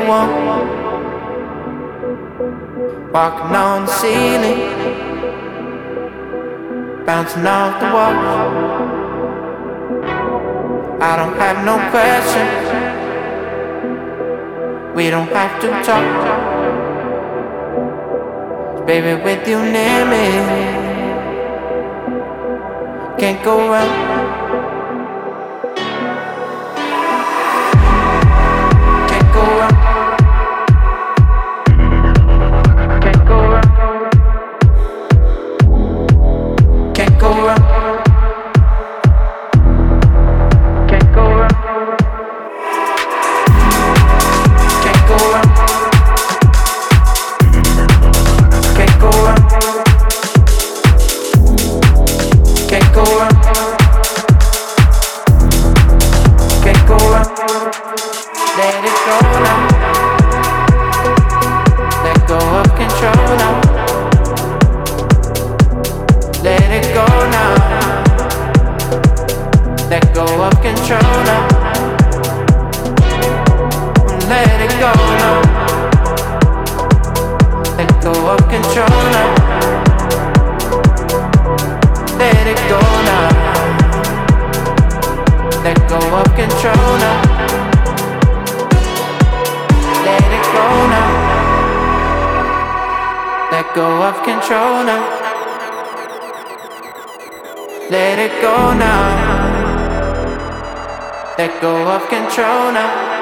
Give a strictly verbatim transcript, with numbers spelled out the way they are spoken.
one, walking on the ceiling, bouncing off the walls. I don't have no questions, we don't have to talk. Baby, with you near me, can't go wrong. Let it go now. Let go of control now. Let it go now. Let go of control now. Let it go now. Let go of control now. Let it go now. Let go of control now. Let it go now. Let go of control now. Let it go now. Let go of control now.